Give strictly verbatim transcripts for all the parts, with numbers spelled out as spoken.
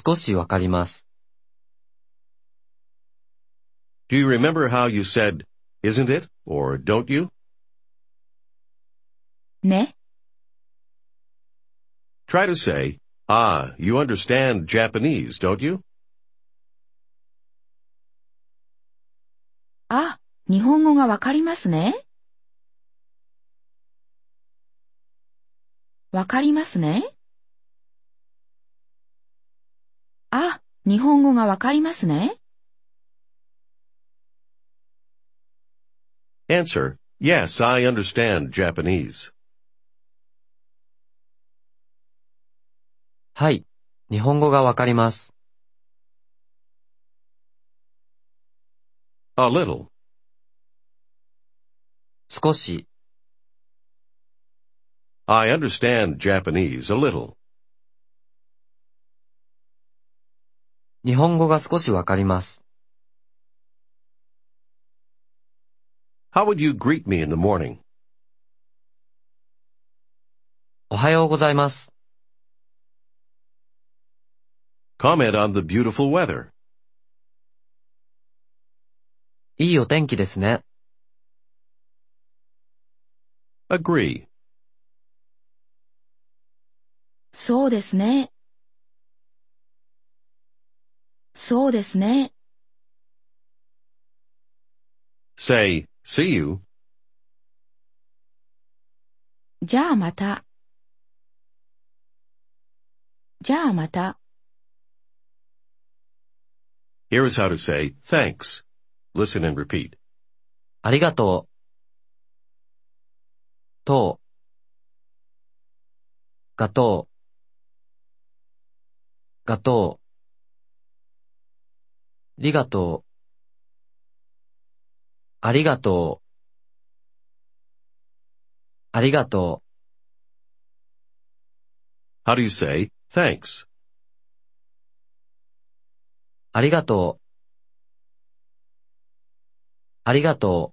少しわかります。 Do you remember how you said, isn't it, or don't you? ね。 Try to say, ah, you understand Japanese, don't you? あ、日本語がわかりますね。わかりますね。あ、日本語がわかりますね。 Answer, yes, I understand Japanese. はい、日本語がわかります。 A little. 少し。 I understand Japanese a little. 日本語が少しわかります。 How would you greet me in the morning? おはようございます。 Comment on the beautiful weather. いいお天気ですね。 Agree. そうですね。そうですね。 Say, see you. じゃあまた。じゃあまた。 Here is how to say, thanks. Listen and repeat. ありがとう。とう。がとう。がとう。りがとう。ありがとう。ありがとう。 How do you say, thanks? ありがとう。ありがと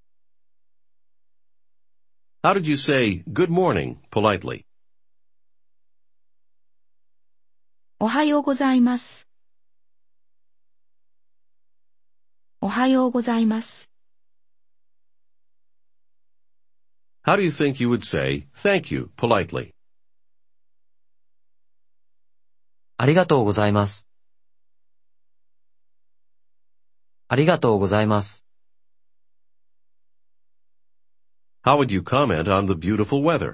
う。 How did you say, good morning, politely? おはようございます。おはようございます。 How do you think you would say, thank you, politely? ありがとうございます。ありがとうございます。 How would you comment on the beautiful weather?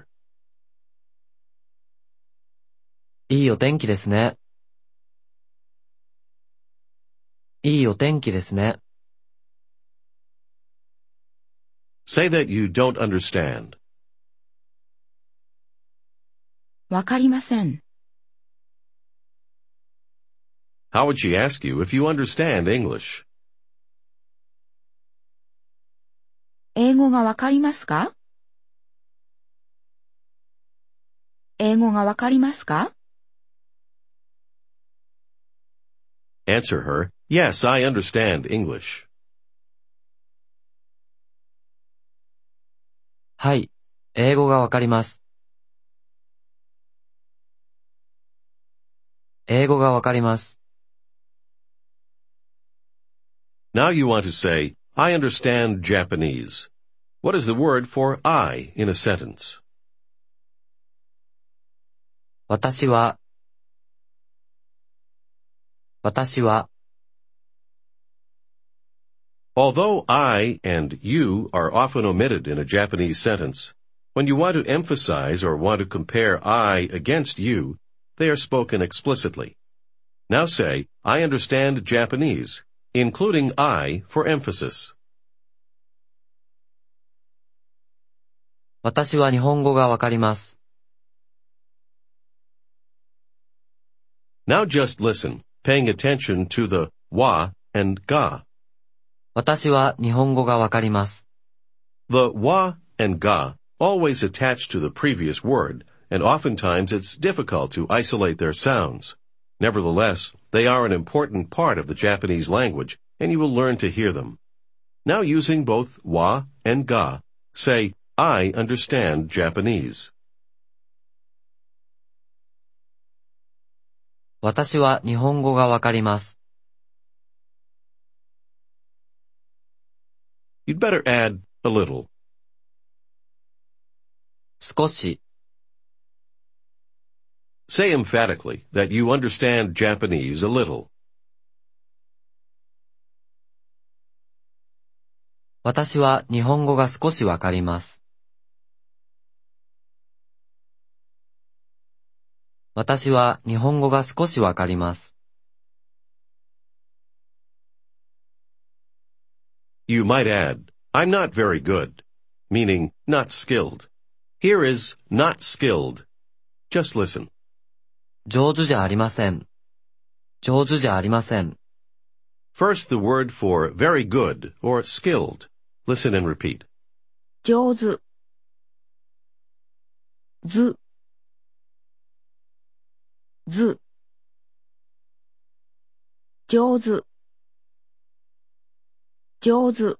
いいお天気ですね。いいお天気ですね。 Say that you don't understand. わかりません。 How would she ask you if you understand English? 英語がわかりますか？英語がわかりますか？ Answer her, yes, I understand English. はい、英語がわかります。英語がわかります。 Now you want to say, I understand Japanese. What is the word for I in a sentence? 私は、私は、 Although I and you are often omitted in a Japanese sentence, when you want to emphasize or want to compare I against you, they are spoken explicitly. Now say, I understand Japanese, including I for emphasis. 私は日本語がわかります。 Now just listen, paying attention to the wa and ga. 私は日本語がわかります。 The wa and ga always attach to the previous word, and oftentimes it's difficult to isolate their sounds. Nevertheless, they are an important part of the Japanese language, and you will learn to hear them. Now using both wa and ga, say, I understand Japanese. 私は日本語がわかります。 You'd better add a little. 少し、 Say emphatically that you understand Japanese a little. 私は日本語が少しわかります。私は日本語が少しわかります。 You might add, I'm not very good, meaning not skilled. Here is not skilled. Just listen. 上手じゃありません。上手じゃありません。 First, the word for very good or skilled. Listen and repeat. 上手。ず。ず。上手。上手。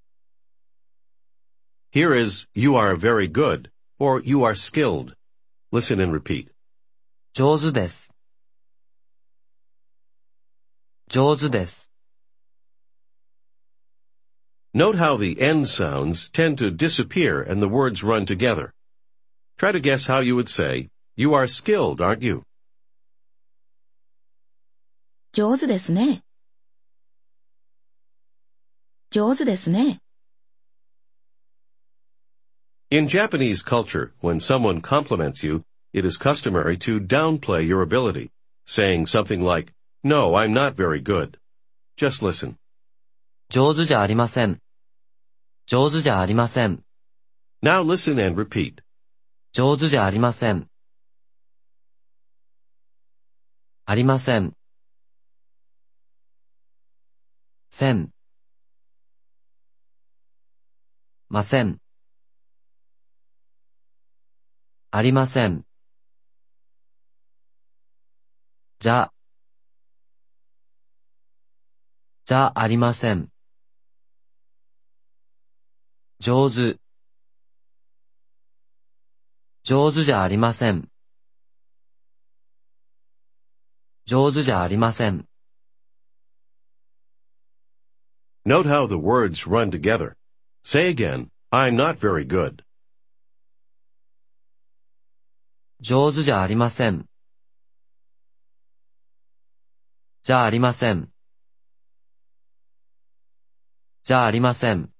Here is you are very good or you are skilled. Listen and repeat. 上手です。上手です。 Note how the end sounds tend to disappear and the words run together. Try to guess how you would say, you are skilled, aren't you? 上手ですね。上手ですね。 In Japanese culture, when someone compliments you, it is customary to downplay your ability, saying something like, No, I'm not very good. Just listen. 上手じゃありません。上手じゃありません。 Now listen and repeat. 上手じゃありません。ありません。せん。ません。ありません。じゃ、じゃありません。上手。上手じゃありません。上手じゃありません。 Note how the words run together. Say again, I'm not very good. 上手じゃありません。じゃあありません。じゃあありません。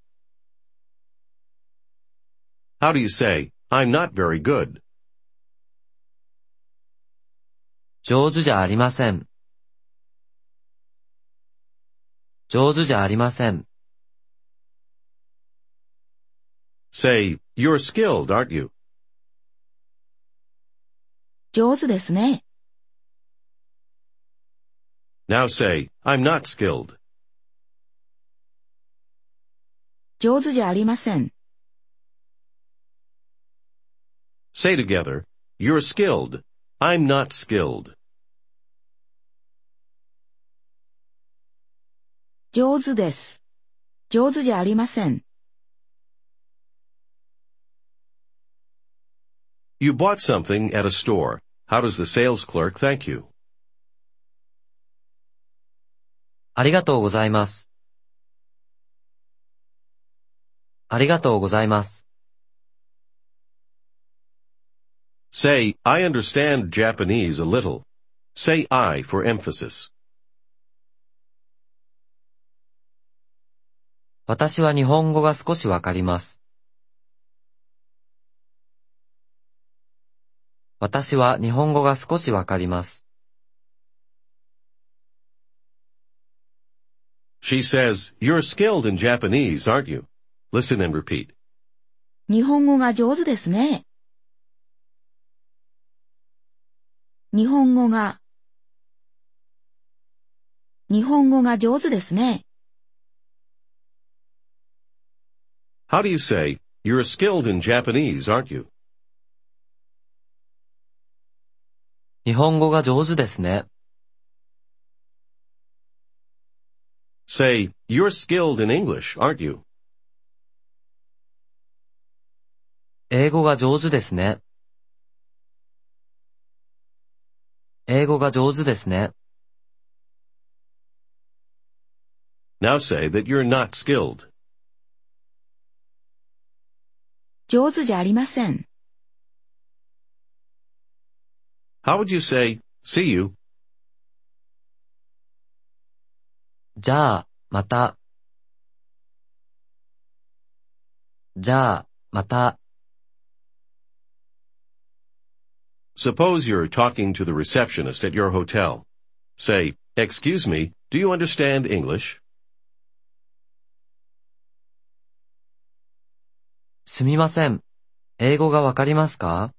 How do you say, I'm not very good? 上手じゃありません。上手じゃありません。 Say, you're skilled, aren't you? 上手ですね。 Now say, I'm not skilled. 上手じゃありません。 Say together, you're skilled. I'm not skilled. 上手です。上手じゃありません。 You bought something at a store. How does the sales clerk thank you? ありがとうございます。ありがとうございます。 Say, I understand Japanese a little. Say I for emphasis. 私は日本語が少しわかります。私は日本語が少しわかります。 She says, you're skilled in Japanese, aren't you? Listen and repeat. 日本語が上手ですね。日本語が、日本語が上手ですね。 How do you say, you're skilled in Japanese, aren't you? 日本語が上手ですね。 Say, you're skilled in English, aren't you? 英語が上手ですね。 英語が上手ですね。 Now say that you're not skilled. 上手じゃありません。 How would you say, see you? じゃあ、また。じゃあ、また。 Suppose you're talking to the receptionist at your hotel. Say, excuse me, do you understand English? すみません。英語がわかりますか？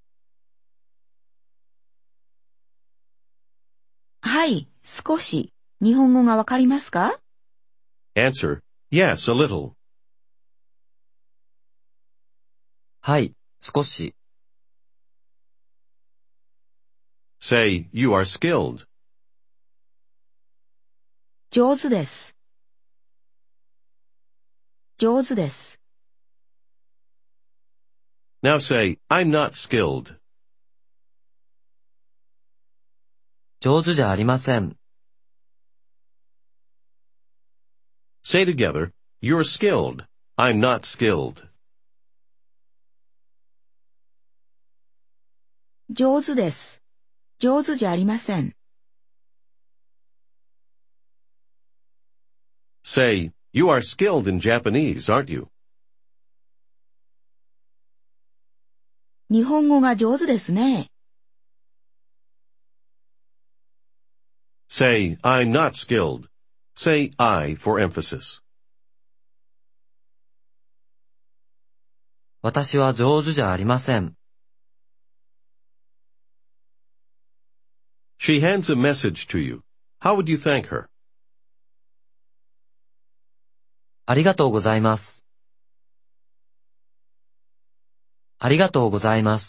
はい、少し。日本語がわかりますか？ Answer, yes, a little. はい、少し。 Say, you are skilled. 上手です。上手です。 Now say, I'm not skilled. 上手じゃありません。 Say together, you're skilled. I'm not skilled. 上手です。上手じゃありません。 Say, you are skilled in Japanese, aren't you? 日本語が上手ですね。 Say, I'm not skilled. Say I for emphasis. 私は上手じゃありません。 She hands a message to you. How would you thank her? ありがとうございます。ありがとうございます。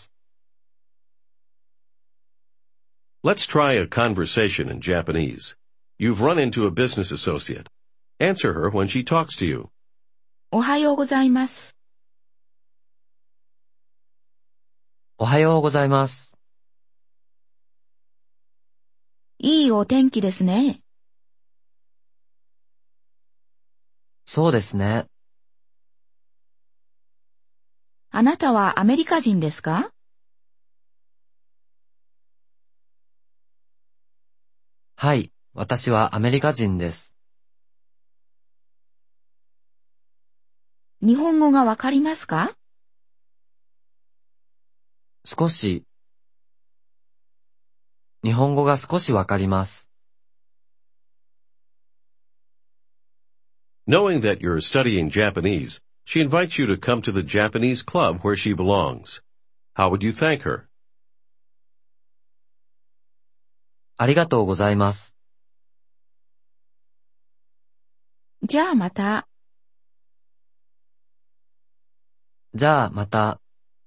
Let's try a conversation in Japanese. You've run into a business associate. Answer her when she talks to you. おはようございます。 おはようございます。 いいお天気ですね。 そうですね。 あなたはアメリカ人ですか？ はい、私はアメリカ人です。 日本語がわかりますか？ 少し。日本語が少しわかります。 Knowing that you're studying Japanese, she invites you to come to the Japanese club where she belongs. How would you thank her? ありがとうございます。 じゃあまた。 じゃあまた。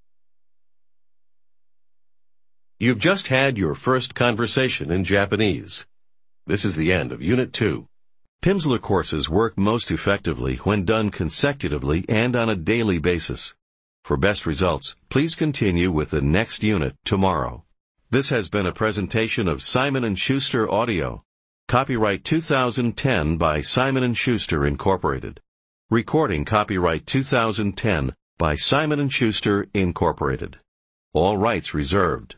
You've just had your first conversation in Japanese. This is the end of Unit two. Pimsleur courses work most effectively when done consecutively and on a daily basis. For best results, please continue with the next unit tomorrow. This has been a presentation of Simon and Schuster Audio. Copyright two thousand ten by Simon and Schuster Incorporated. Recording copyright two thousand ten by Simon and Schuster Incorporated. All rights reserved.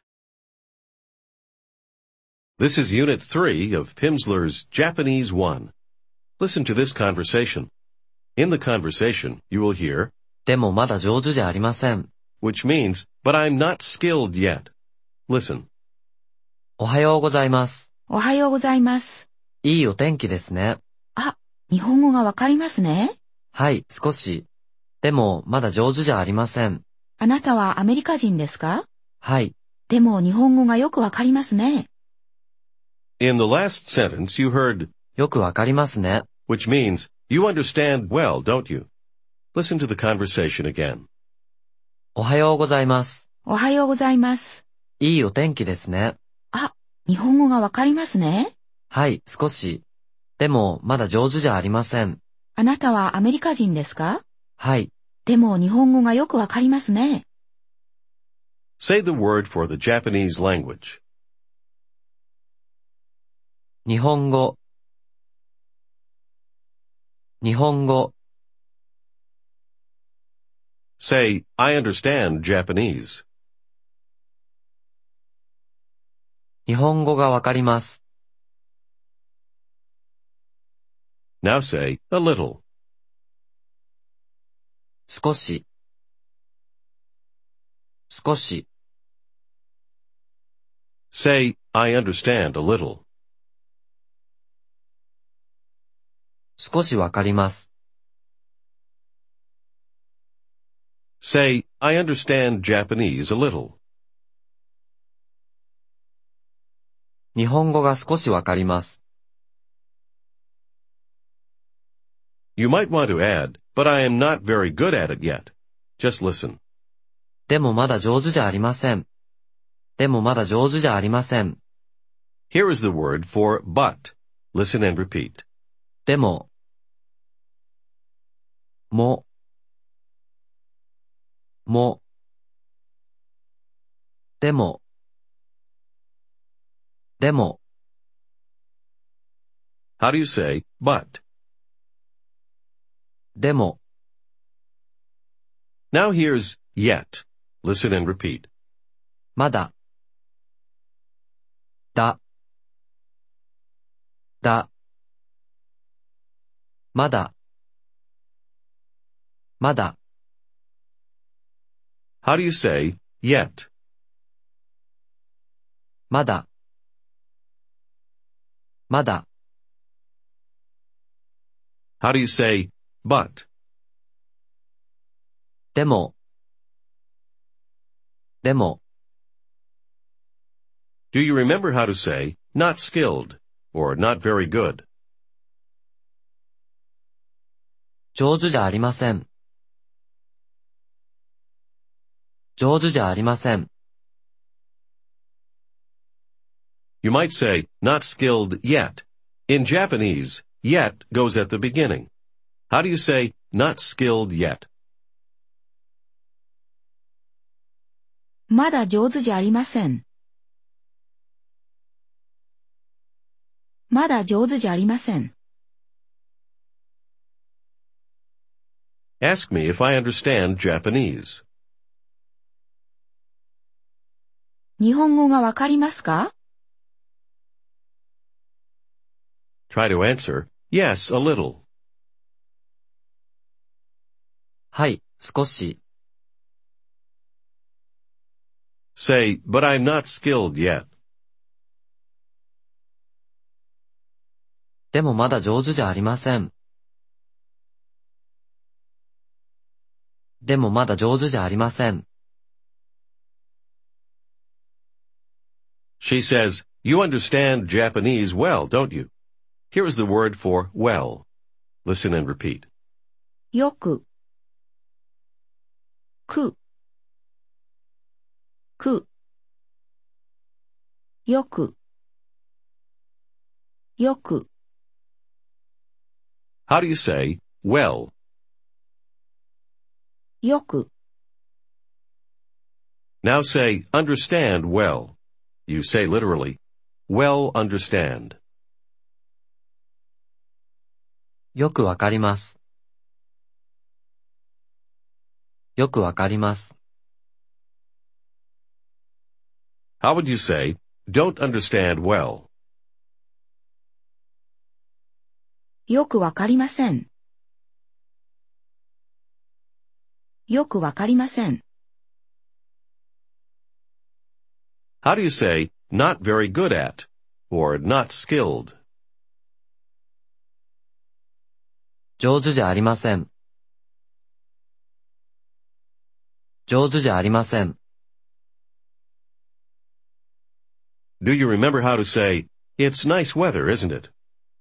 This is Unit three of Pimsleur's Japanese one. Listen to this conversation. In the conversation, you will hear, でもまだ上手じゃありません。 which means, but I'm not skilled yet. Listen. おはようございます。 おはようございます。 いいお天気ですね。 あ、日本語がわかりますね。 はい、少し。でもまだ上手じゃありません。 あなたはアメリカ人ですか？ はい。 でも日本語がよくわかりますね。 In the last sentence, you heard, よくわかりますね。 which means, you understand well, don't you? Listen to the conversation again. おはようございます。 おはようございます。 いいお天気ですね。 あ、日本語がわかりますね。 はい、少し。でもまだ上手じゃありません。 あなたはアメリカ人ですか？ はい。 でも日本語がよくわかりますね。 Say the word for the Japanese language. 日本語、日本語、 Say, I understand Japanese. 日本語がわかります。 Now say, a little. 少し、少し、 Say, I understand a little. 少しわかります。 Say, I understand Japanese a little. 日本語が少しわかります。 You might want to add, but I am not very good at it yet. Just listen. でもまだ上手じゃありません。でもまだ上手じゃありません。 Here is the word for but. Listen and repeat. でも、も、も、でも、でも、 How do you say but? でも、 Now here's yet. Listen and repeat. まだ、だ、だ、まだ、まだ、 How do you say yet? まだ、まだ、 How do you say but? でも、でも、 Do you remember how to say not skilled or not very good? 上手じゃありません。上手じゃありません。 You might say not skilled yet. In Japanese, yet goes at the beginning. How do you say not skilled yet? まだ上手じゃありません。まだ上手じゃありません。 Ask me if I understand Japanese. 日本語がわかりますか？ Try to answer, yes, a little. はい、少し。 Say, but I'm not skilled yet. でもまだ上手じゃありません。でもまだ上手じゃありません。 She says, you understand Japanese well, don't you? Here is the word for well. Listen and repeat. よく、く、く、よく、よく。 How do you say well? よく、 Now say understand well. You say literally, well understand. よくわかります。よくわかります。 How would you say, don't understand well? よくわかりません。よくわかりません。 How do you say, not very good at, or not skilled? 上手じゃありません。上手じゃありません。 Do you remember how to say, it's nice weather, isn't it?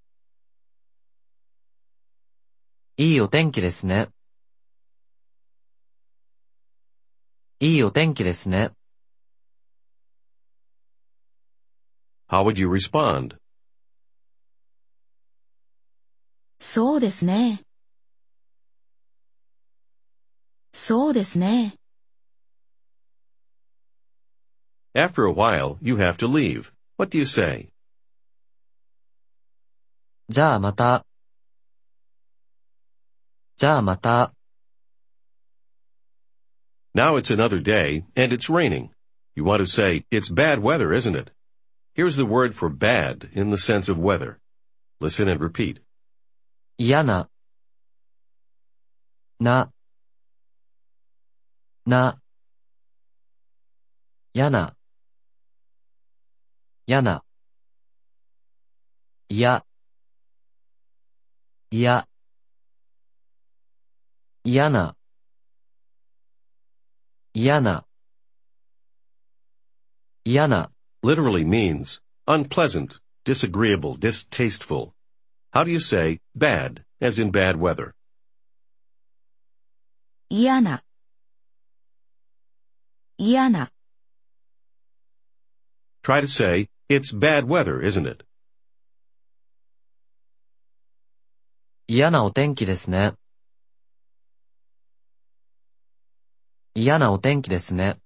いいお天気ですね。いいお天気ですね。 How would you respond? そうですね。そうですね。 After a while, you have to leave. What do you say? じゃあまた。じゃあまた。 Now it's another day, and it's raining. You want to say, it's bad weather, isn't it? Here's the word for bad in the sense of weather. Listen and repeat. 嫌な。な。な。嫌な。嫌な。いや。いや。嫌な。嫌な。嫌な。 Literally means unpleasant, disagreeable, distasteful. How do you say bad, as in bad weather? 嫌な。嫌な。 Try to say, it's bad weather, isn't it? 嫌なお天気ですね。嫌なお天気ですね。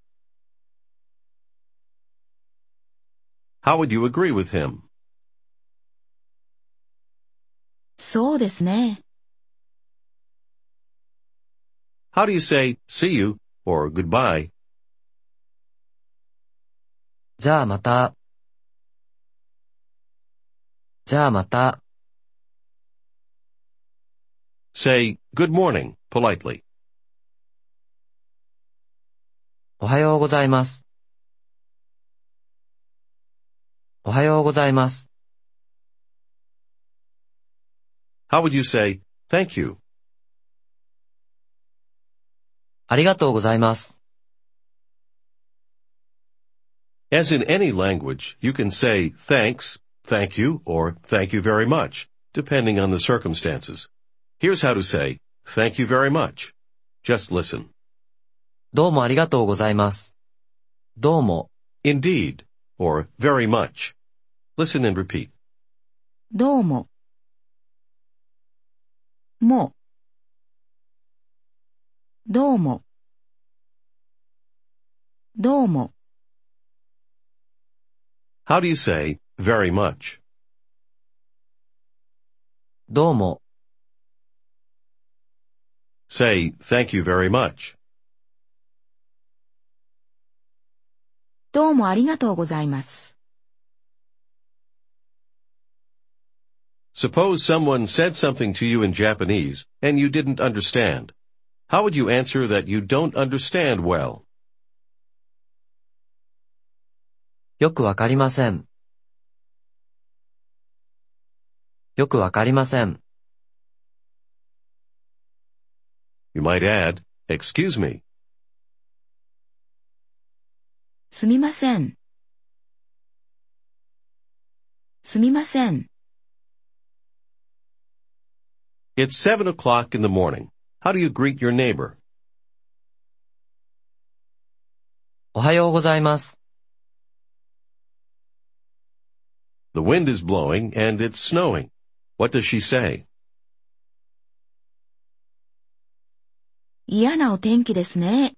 How would you agree with him? そうですね。 How do you say see you or goodbye? じゃあまた。じゃあまた。 Say good morning politely. おはようございます。おはようございます。 How would you say thank you? ありがとうございます。 As in any language, you can say thanks, thank you, or thank you very much, depending on the circumstances. Here's how to say thank you very much. Just listen. どうもありがとうございます。どうも。 Indeed, or very much. Listen and repeat. どうも。も。どうも。どうも。 How do you say very much? どうも。 Say thank you very much. どうもありがとうございます。 Suppose someone said something to you in Japanese and you didn't understand. How would you answer that you don't understand well? よくわかりません。よくわかりません。 You might add, excuse me. すみません。すみません。 It's seven o'clock in the morning. How do you greet your neighbor? おはようございます。 The wind is blowing and it's snowing. What does she say? 嫌なお天気ですね。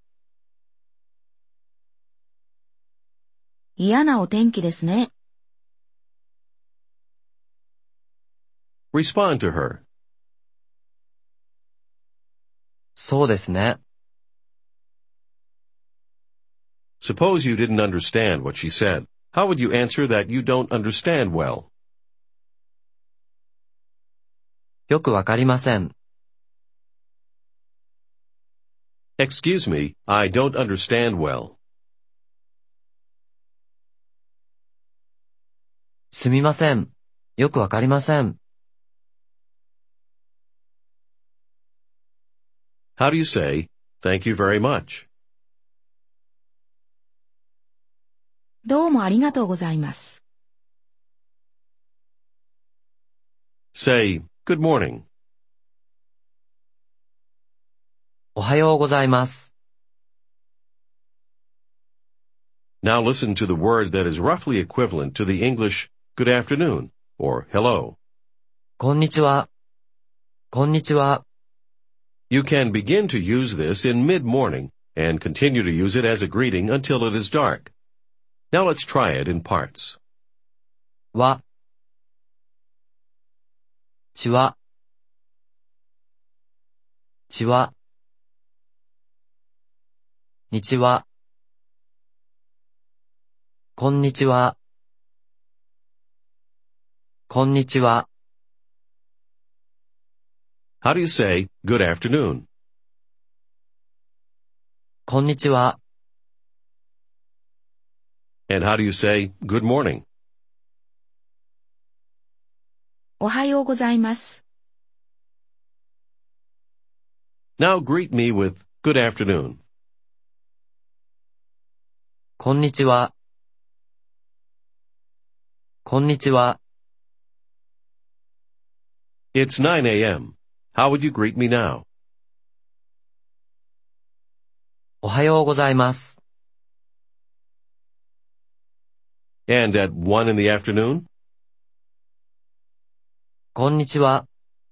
嫌なお天気ですね。 Respond to her. そうですね。 Suppose you didn't understand what she said. How would you answer that you don't understand well? よくわかりません。 Excuse me, I don't understand well. すみません。よくわかりません。 How do you say, thank you very much? どうもありがとうございます。 Say, good morning. おはようございます。 Now listen to the word that is roughly equivalent to the English good afternoon or hello. こんにちは。こんにちは。 You can begin to use this in mid-morning and continue to use it as a greeting until it is dark. Now let's try it in parts. は、 ちは、ちは、にちは、こんにちは、こんにちは。 How do you say, good afternoon? こんにちは。 And how do you say, good morning? おはようございます。 Now greet me with, good afternoon. こんにちは。こんにちは。 It's nine a.m. How would you greet me now? おはようございます。 And at one in the afternoon? こんにちは。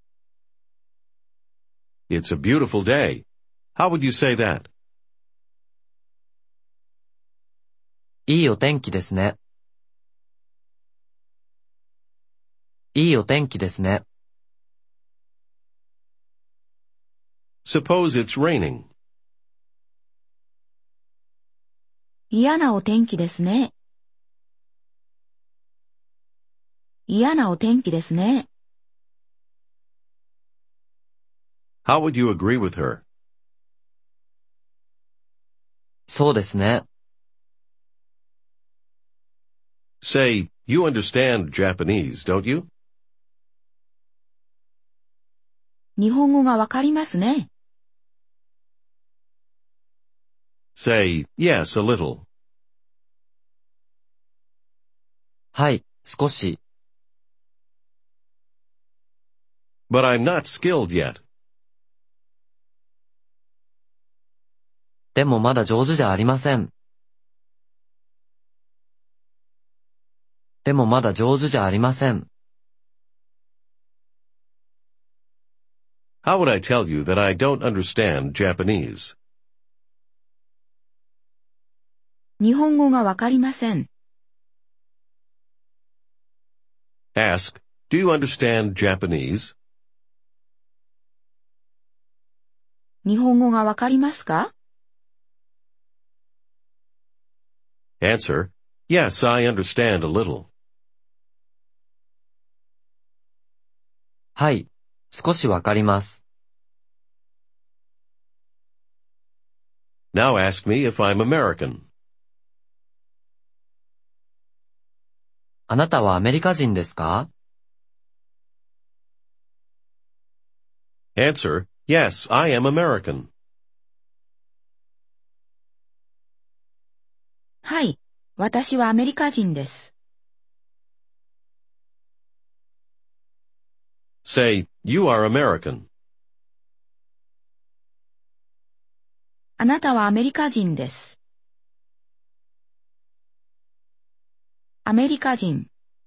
It's a beautiful day. How would you say that? いいお天気ですね。いいお天気ですね。 Suppose it's raining. 嫌なお天気ですね。嫌なお天気ですね。 How would you agree with her? そうですね。 Say, you understand Japanese, don't you? 日本語がわかりますね。 Say, yes, a little. はい、少し。 But I'm not skilled yet. でもまだ上手じゃありません。でもまだ上手じゃありません。 How would I tell you that I don't understand Japanese? 日本語がわかりません。 Ask, do you understand Japanese? 日本語がわかりますか？ Answer, yes, I understand a little. はい、少しわかります。 Now ask me if I'm American. あなたはアメリカ人ですか？ Answer, yes, I am American. はい、私はアメリカ人です。 Say, you are American. あなたはアメリカ人です。アメリカ人。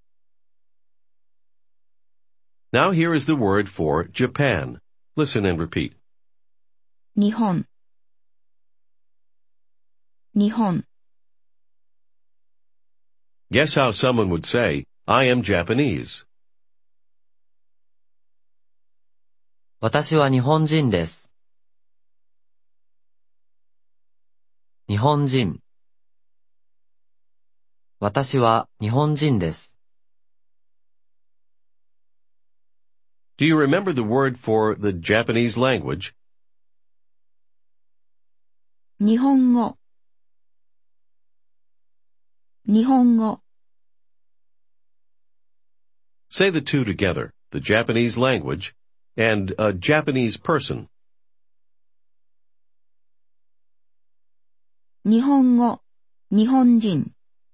Now here is the word for Japan. Listen and repeat. 日本。日本。 Guess how someone would say, I am Japanese. 私は日本人です。日本人。私は日本人です。 Do you remember the word for the Japanese language? 日本語。日本語。 Say the two together, the Japanese language and a Japanese person. 日本語。日本人。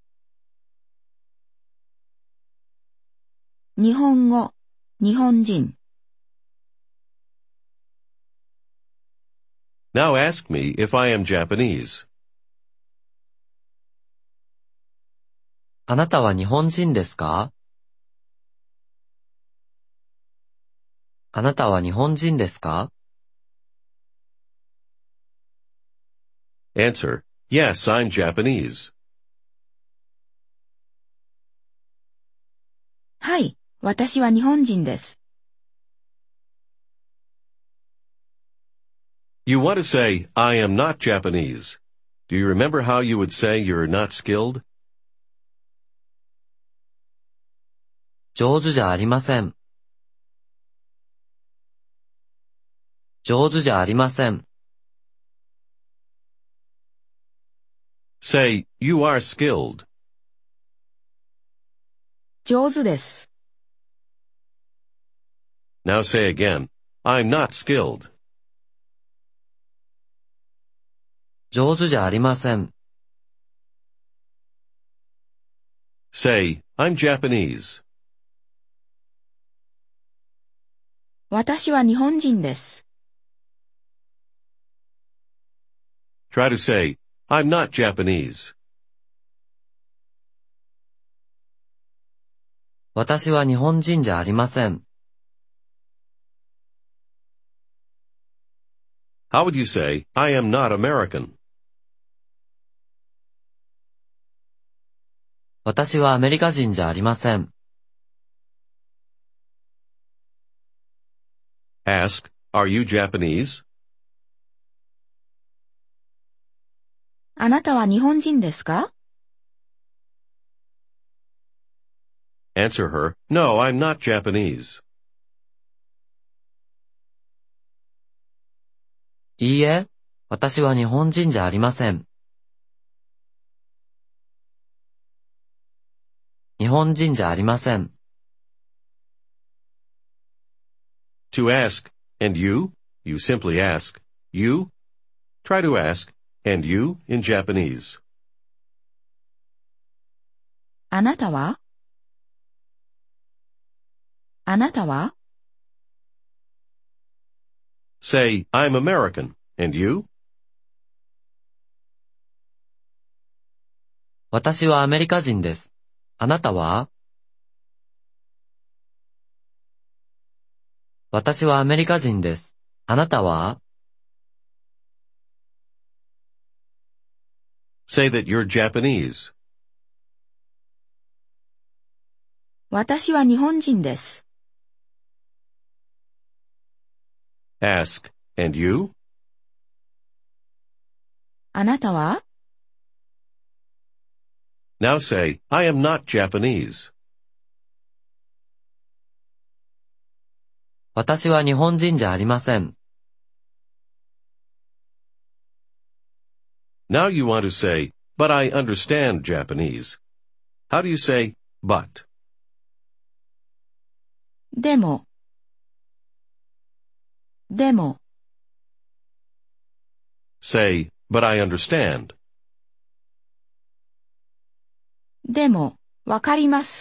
日本語。日本人。 Now ask me if I am Japanese. あなたは日本人ですか？あなたは日本人ですか？ Answer, yes, I'm Japanese. はい、私は日本人です。 You want to say, I am not Japanese. Do you remember how you would say you're not skilled? 上手じゃありません。上手じゃありません。 Say, you are skilled. 上手です。 Now say again, I'm not skilled. 上手じゃありません。 Say, I'm Japanese. 私は日本人です。 Try to say, I'm not Japanese. 私は日本人じゃありません。 How would you say, I am not American? 私はアメリカ人じゃありません。 Ask, are you Japanese? あなたは日本人ですか？ Answer her, no, I'm not Japanese. いいえ、私は日本人じゃありません。日本人じゃありません。 To ask, and you? You simply ask, you? Try to ask, and you in Japanese. あなたは？あなたは？ Say, I'm American, and you? 私はアメリカ人です。あなたは？私はアメリカ人です。あなたは？ Say that you're Japanese. 私は日本人です。 Ask, and you? あなたは？ Now say, I am not Japanese. 私は日本人じゃありません。 Now you want to say, but I understand Japanese. How do you say, but? でも。でも。 Say, but I understand. でも、わかります。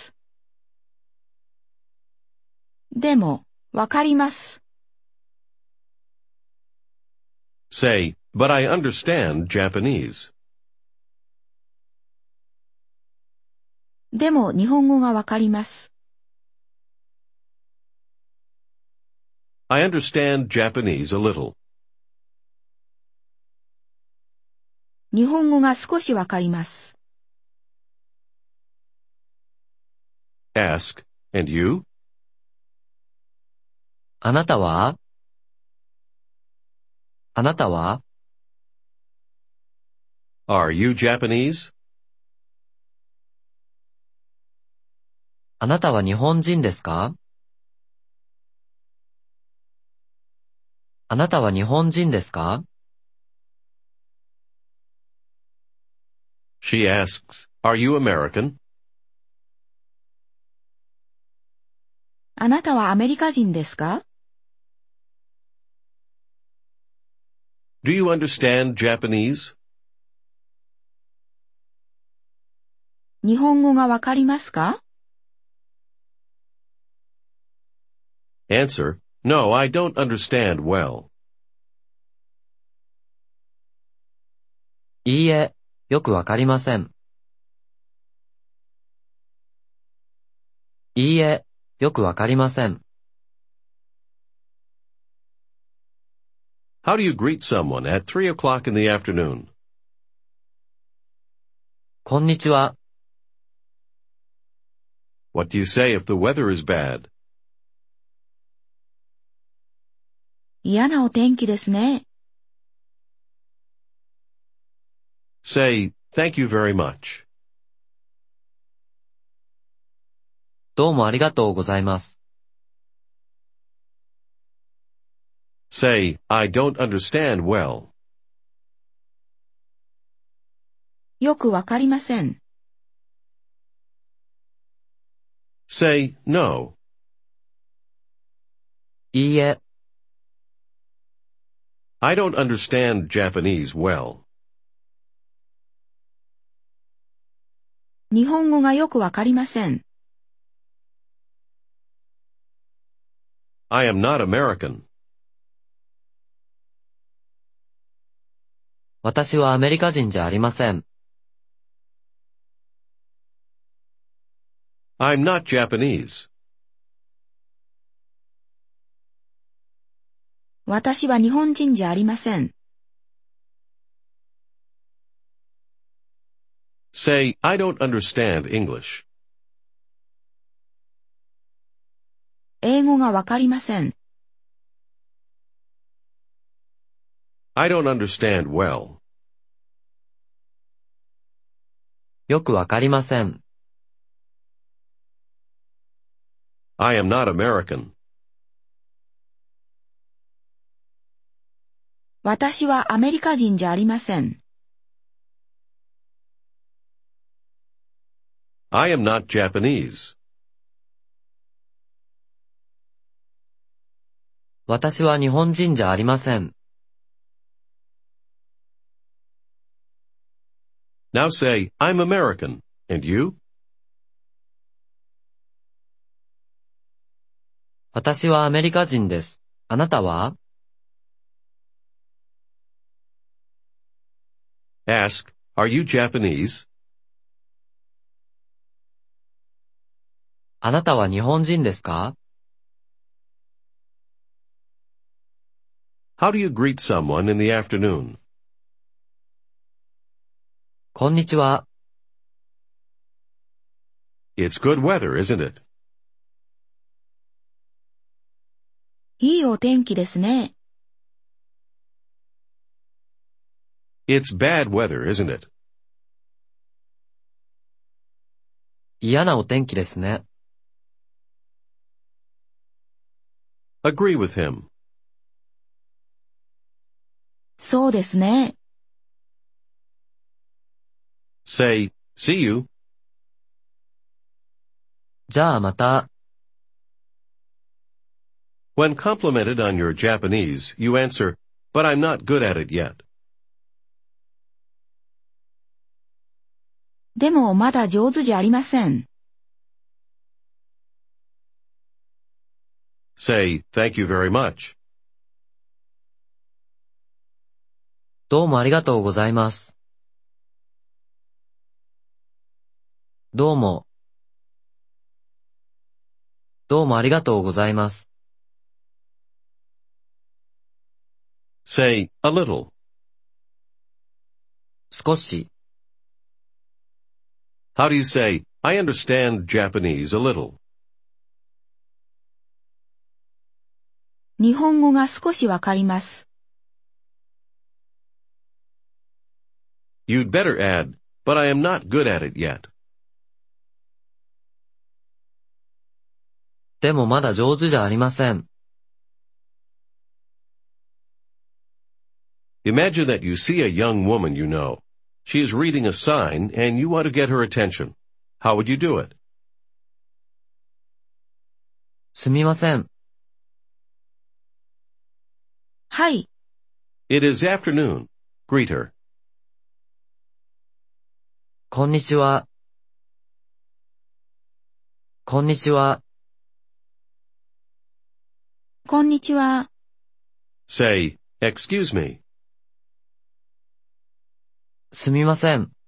でも、わかります。 Say, but I understand Japanese. でも、日本語がわかります。 I understand Japanese a little. 日本語が少しわかります。 Ask, and you? あなたは？あなたは？ Are you Japanese? あなたは日本人ですか？あなたは日本人ですか？ She asks, are you American? あなたはアメリカ人ですか？ Do you understand Japanese? 日本語がわかりますか？ Answer, no, I don't understand well. いいえ、よくわかりません。いいえ、よくわかりません。 How do you greet someone at three o'clock in the afternoon? こんにちは。 What do you say if the weather is bad? 嫌なお天気ですね。 Say, thank you very much. どうもありがとうございます。 Say, I don't understand well. よくわかりません。 Say, no. いいえ、 I don't understand Japanese well. 日本語がよくわかりません。 I am not American. 私はアメリカ人じゃありません。 I'm not Japanese. 私は日本人じゃありません。 Say, I don't understand English. 英語がわかりません。 I don't understand well. よくわかりません。 I am not American. 私はアメリカ人じゃありません。 I am not Japanese. 私は日本人じゃありません。 Now say, I'm American. And you? 私はアメリカ人です。あなたは？ Ask, are you Japanese? あなたは日本人ですか？ How do you greet someone in the afternoon? こんにちは。 It's good weather, isn't it? いいお天気ですね。 It's bad weather, isn't it? 嫌なお天気ですね。 Agree with him. そうですね。 Say, see you. じゃあまた。 When complimented on your Japanese, you answer, but I'm not good at it yet. でもまだ上手じゃありません。 Say, thank you very much. どうもありがとうございます。どうも。どうもありがとうございます。 Say, a little. 少し。 How do you say, I understand Japanese a little? 日本語が少しわかります。 You'd better add, but I am not good at it yet. でもまだ上手じゃありません。 Imagine that you see a young woman you know. She is reading a sign and you want to get her attention. How would you do it? すみません。 はい。 It is afternoon. Greet her. こんにちは。こんにちは。 こんにちは。 Say, excuse me. すみません。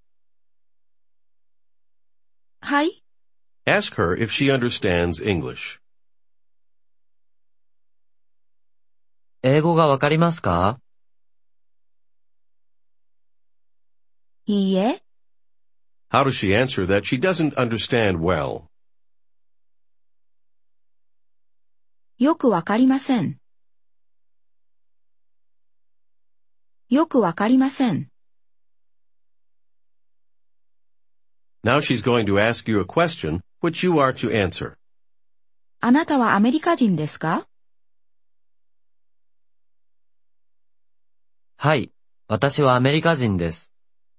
はい。 Ask her if she understands English. 英語がわかりますか？ いいえ。 How does she answer that she doesn't understand well? よくわかりません。よくわかりません。 Now she's going to ask you a question which you are to answer. あなたはアメリカ人ですか？ はい、私はアメリカ人です。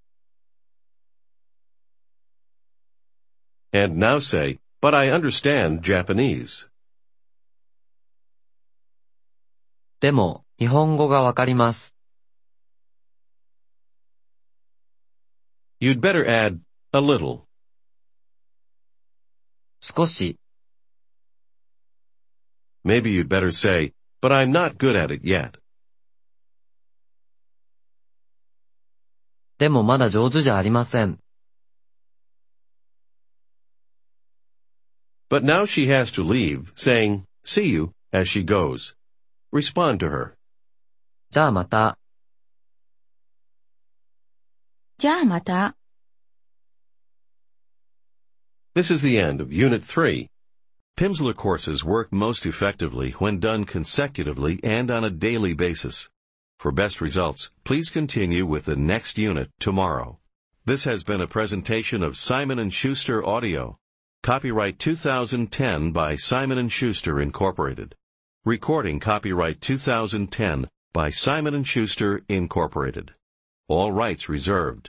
And now say, but I understand Japanese. でも、日本語がわかります。 You'd better add a little. 少し、 Maybe you'd better say, but I'm not good at it yet. でもまだ上手じゃありません。 But now she has to leave, saying, see you, as she goes. Respond to her. じゃあまた。 じゃあまた。 This is the end of Unit three. Pimsleur courses work most effectively when done consecutively and on a daily basis. For best results, please continue with the next unit tomorrow. This has been a presentation of Simon and Schuster Audio. Copyright two thousand ten by Simon and Schuster Incorporated. Recording copyright two thousand ten by Simon and Schuster Incorporated. All rights reserved.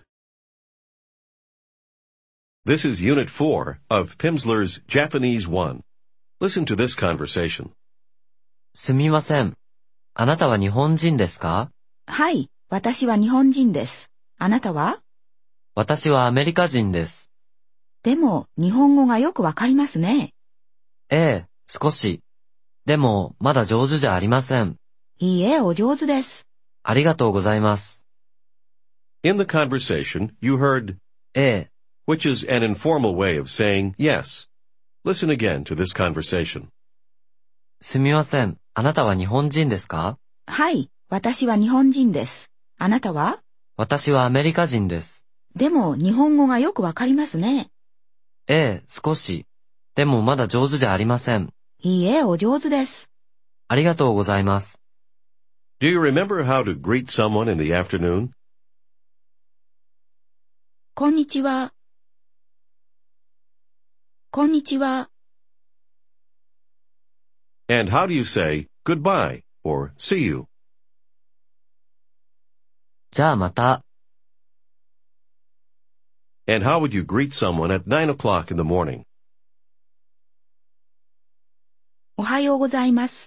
This is Unit four of Pimsleur's Japanese one. Listen to this conversation. すみません。あなたは日本人ですか？ はい、私は日本人です。あなたは？ 私はアメリカ人です。 でも、日本語がよくわかりますね。 ええ、少し。でも、まだ上手じゃありません。 いいえ、お上手です。 ありがとうございます。 In the conversation, you heard ええ、 which is an informal way of saying yes. Listen again to this conversation. すみません。あなたは日本人ですか？ はい、私は日本人です。あなたは？ 私はアメリカ人です。 でも、日本語がよくわかりますね。 ええ、少し。でもまだ上手じゃありません。 いいえ、お上手です。 ありがとうございます。 Do you remember how to greet someone in the afternoon? こんにちは。こんにちは。 And how do you say goodbye or see you? じゃあまた。 And how would you greet someone at nine o'clock in the morning? おはようございます。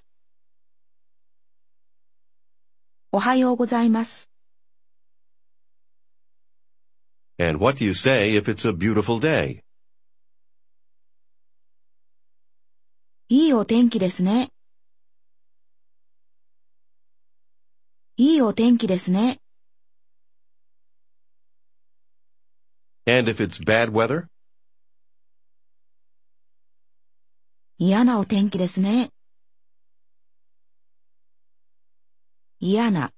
おはようございます。 And what do you say if it's a beautiful day? いいお天気ですね。いいお天気ですね。 And if it's bad weather? 嫌なお天気ですね。嫌な。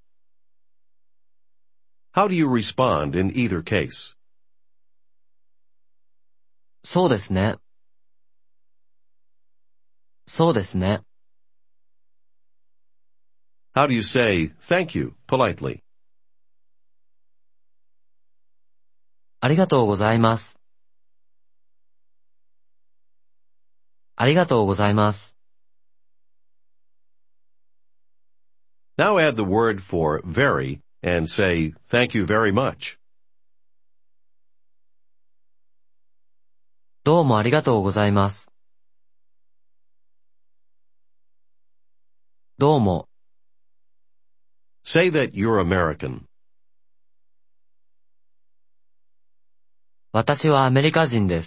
How do you respond in either case? そうですね。そうですね。 How do you say thank you politely? ありがとうございます。ありがとうございます。 Now add the word for very and say thank you very much. どうもありがとうございます。どうも。 Say that you're American. 私はアメリカ人です。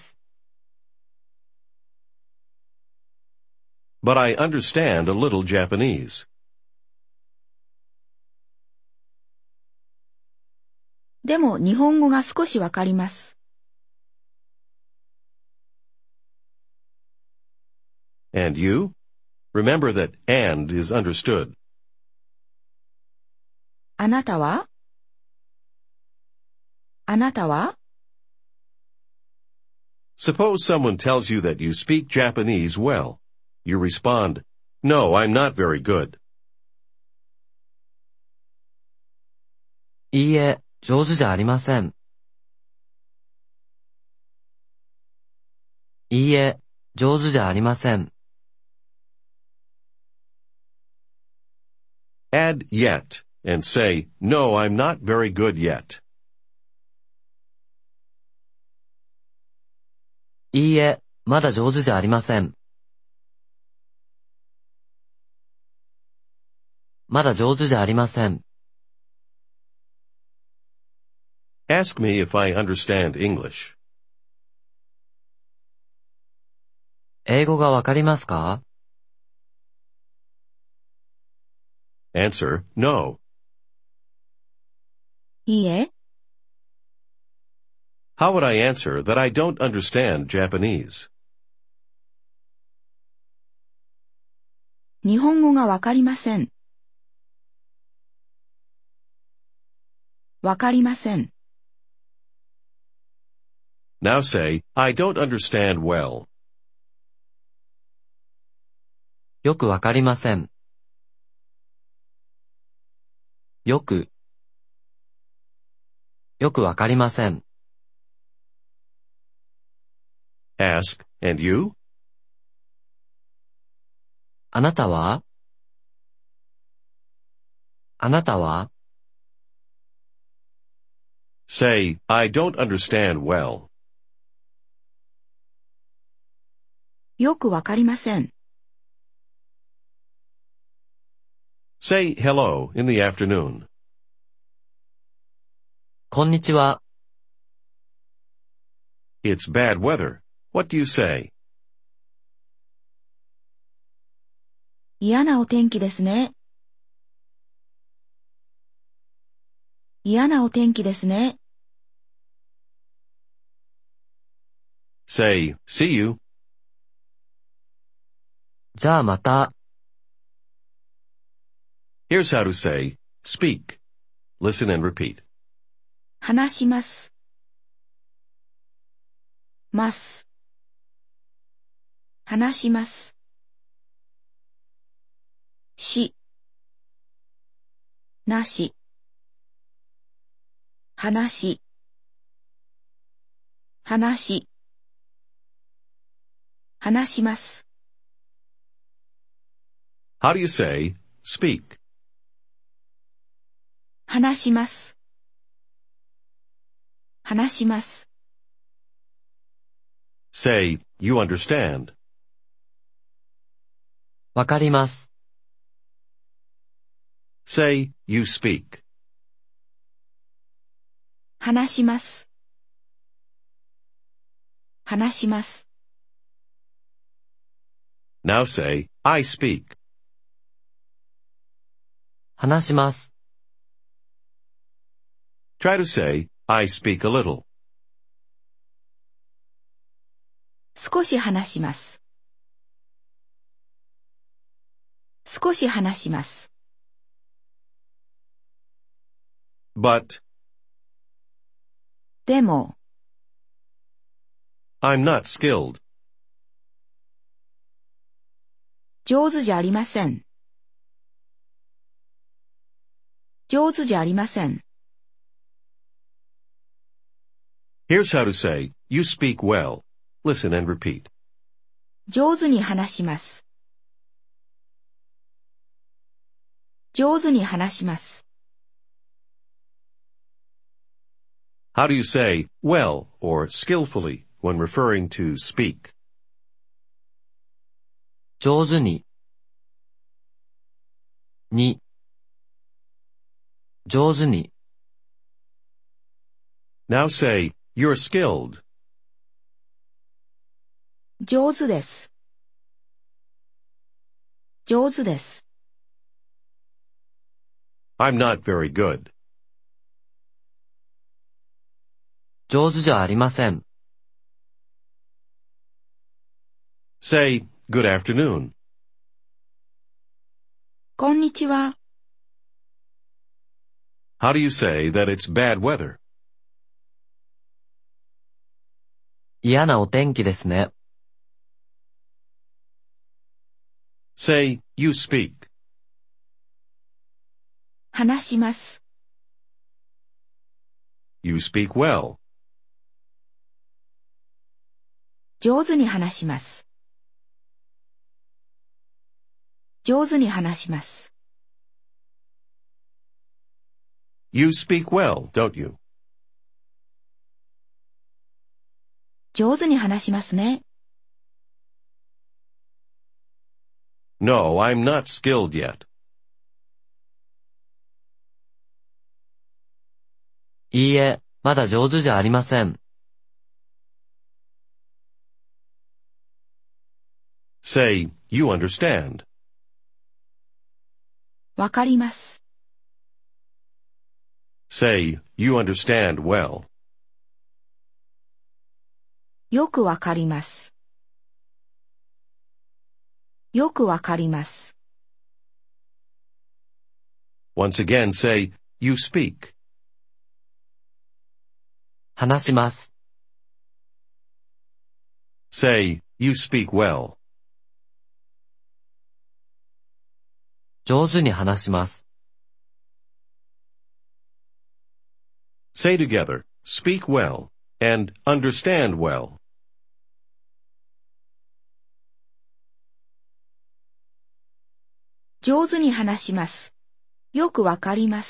But I understand a little Japanese. でも、日本語が少しわかります。 And you? Remember that and is understood. あなたは？あなたは？ Suppose someone tells you that you speak Japanese well. You respond, No, I'm not very good. いいえ、上手じゃありません。 いいえ、上手じゃありません。 Add yet and say, no, I'm not very good yet. いいえ、まだ上手じゃありません。まだ上手じゃありません。 Ask me if I understand English. 英語がわかりますか？ Answer, no. いいえ、 How would I answer that I don't understand Japanese? 日本語がわかりません。わかりません。 Now say, I don't understand well. よくわかりません。よく、よくわかりません。 Ask, and you? あなたは？あなたは？ Say, I don't understand well. よくわかりません。 Say hello in the afternoon. こんにちは。 It's bad weather. What do you say? 嫌なお天気ですね。嫌なお天気ですね。 Say, see you. じゃあまた。 Here's how to say, speak. Listen and repeat. 話します。ます。話します。し。なし。話。話。話します。 How do you say, speak? 話します。話します。 Say, you understand. わかります。 Say, you speak. 話します。話します。 Now say, I speak. 話します。 Try to say, I speak a little. 少し話します。少し話します。 But, でも、 I'm not skilled. 上手じゃありません。上手じゃありません。 Here's how to say, you speak well. Listen and repeat. 上手に話します。上手に話します。 How do you say, well or skillfully when referring to speak? 上手に。に。上手に。 Now say, you're skilled. 上手です。上手です。 I'm not very good. 上手じゃありません。 Say, good afternoon. こんにちは。 How do you say that it's bad weather? 嫌なお天気ですね。 Say, you speak. 話します。 You speak well. 上手に話します。上手に話します。 You speak well, don't you? 上手に話しますね。 No, I'm not skilled yet. いいえ、まだ上手じゃありません。 Say, you understand. わかります。 Say, you understand well. よくわかります。よくわかります。 Once again, say, you speak. 話します。 Say, you speak well. 上手に話します。 Say together, speak well, and understand well. 上手に話します。よくわかります。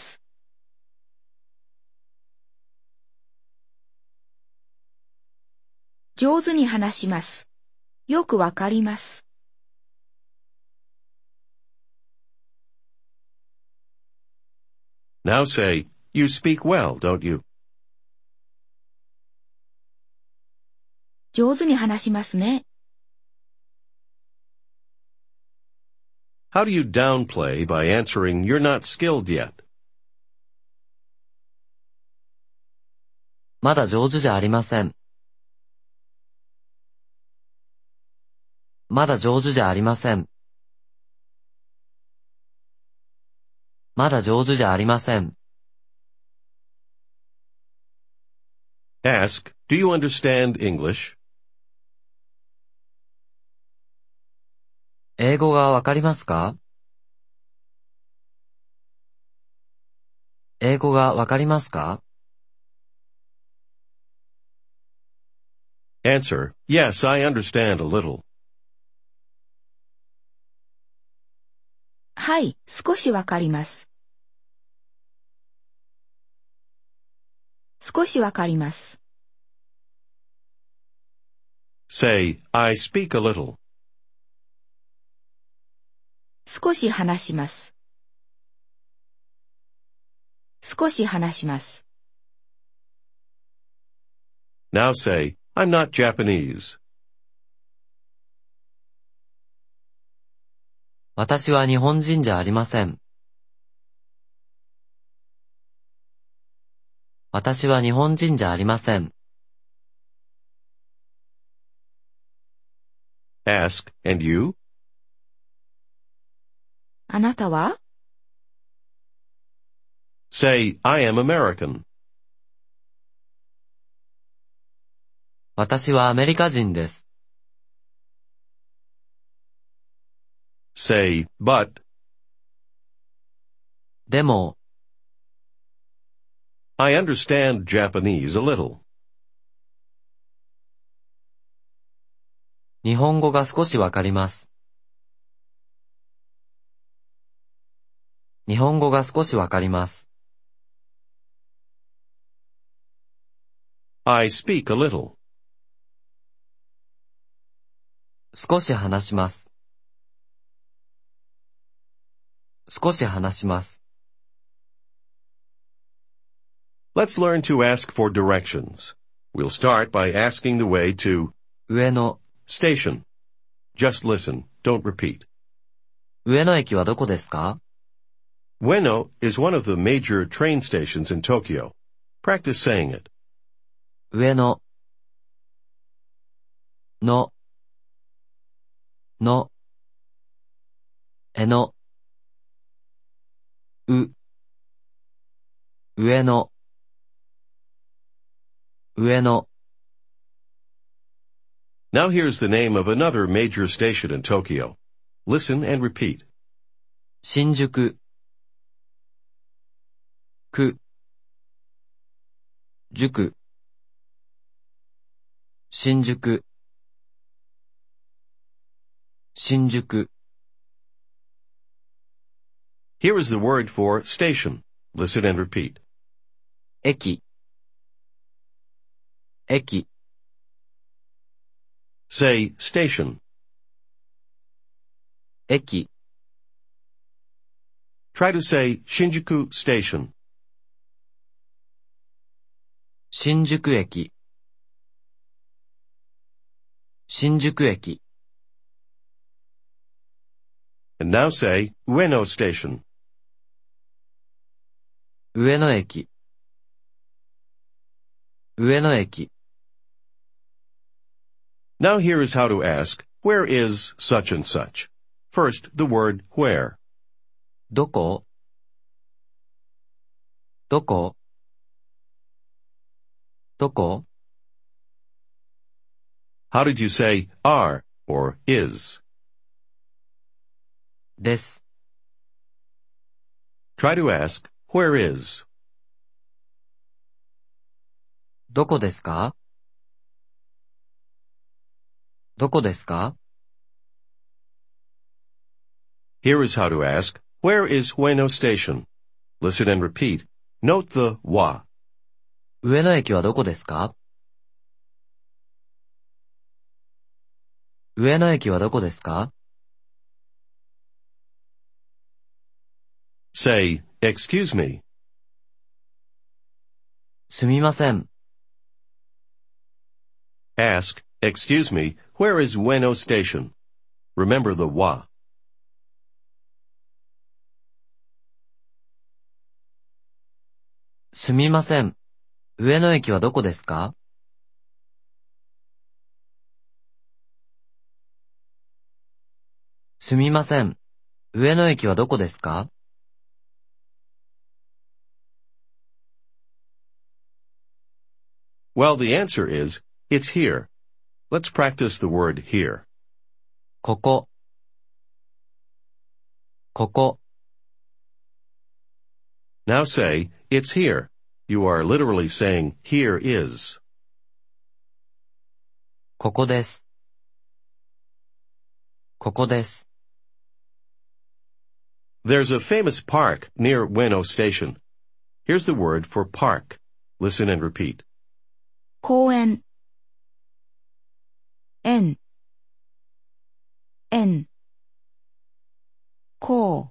上手に話します。よくわかります。 Now say, you speak well, don't you? 上手に話しますね。 How do you downplay by answering you're not skilled yet? まだ上手じゃありません。まだ上手じゃありません。まだ上手じゃありません。 Ask, do you understand English? 英語がわかりますか？英語がわかりますか？ Answer, yes, I understand a little. はい、少しわかります。少しわかります。 Say, I speak a little. 少し話します。少し話します。 Now say, I'm not Japanese. 私は日本人じゃありません。私は日本人じゃありません。 Ask, and you? あなたは？ Say, I am American. 私はアメリカ人です。 Say, but. でも、 I understand Japanese a little. 日本語が少しわかります。日本語が少しわかります。 I speak a little. 少し話します。少し話します。 Let's learn to ask for directions. We'll start by asking the way to 上野、 station. Just listen, don't repeat. 上野駅はどこですか？ Ueno is one of the major train stations in Tokyo. Practice saying it. 上野、の、の、えの、う、上野、上野。 Now here's the name of another major station in Tokyo. Listen and repeat. 新宿、区、塾、新宿。 新宿、 Here is the word for station. Listen and repeat. 駅、駅、 Say station. 駅、 Try to say Shinjuku Station. 新宿駅、新宿駅、 And now say Ueno Station. 上野駅、上野駅、 Now here is how to ask, where is such and such? First, the word where. どこどこどこ How did you say are or is? です。 Try to ask, where is? どこですかどこですか Here is how to ask, where is Ueno Station? Listen and repeat. Note the wa. 上野駅はどこですか上野駅はどこですか Say, excuse me. すみません。 Ask, excuse me, where is Ueno Station? Remember the wa. すみません。上野駅はどこですかすみません。上野駅はどこですか Well, the answer is, it's here. Let's practice the word here. ここ、ここ、 Now say, it's here. You are literally saying, here is. ここです。ここです。 There's a famous park near Ueno Station. Here's the word for park. Listen and repeat. 公園、園、園、こう、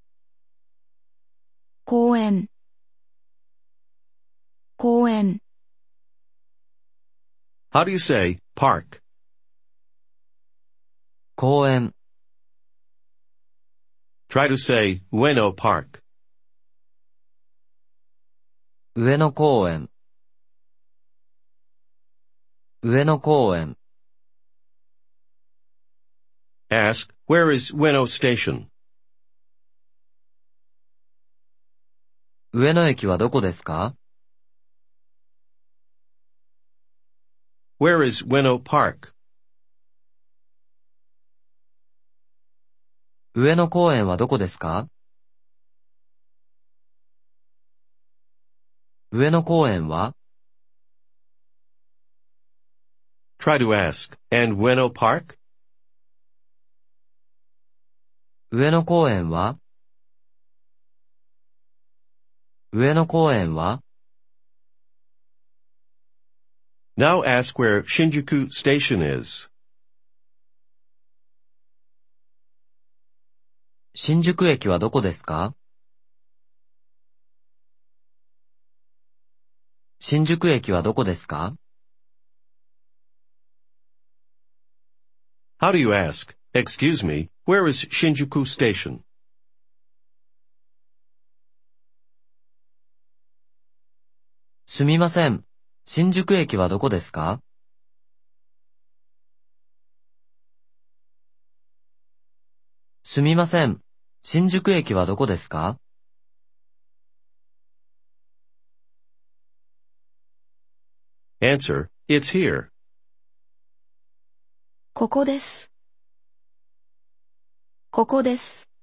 公園、公園。 How do you say park? 公園、 Try to say Ueno Park. 上野公園、上野公園。 Ask, where is Ueno Station? 上野駅はどこですか Where is Ueno Park? 上野公園はどこですか上野公園は Try to ask, and Ueno Park? 上野公園は上野公園は Now ask where Shinjuku Station is. 新宿駅はどこですか新宿駅はどこですか How do you ask, excuse me, where is Shinjuku Station? すみません。新宿駅はどこですかすみません。新宿駅はどこですか Answer, it's here. ここです。ここです。